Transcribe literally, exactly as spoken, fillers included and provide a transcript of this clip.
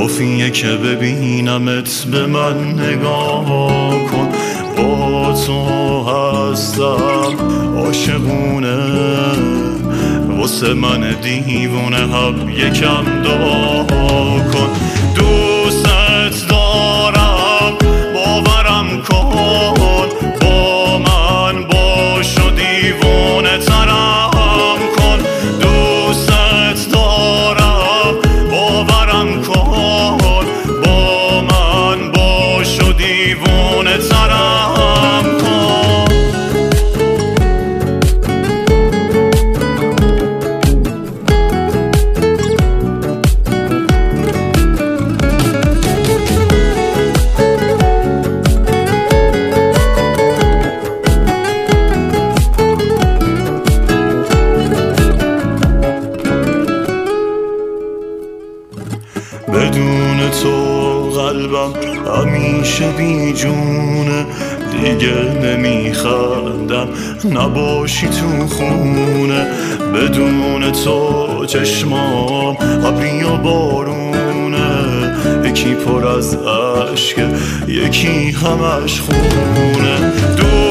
کافیه که ببینمت به من نگاه کن، با تو هستم عاشقونه، واسه من دیوونه هم یکم دعا کن. دوست دارم باورم کن، با من باش و دیوونه ترم کن. دوست دارم باورم کن، با من باش و دیوونه ترم کن. بدون تو قلبم همیشه بی جونه، دیگه نمیخندم نباشی تو خونه. بدون تو چشمام ابری و بارونه، یکی پر از عشق یکی همش خونه.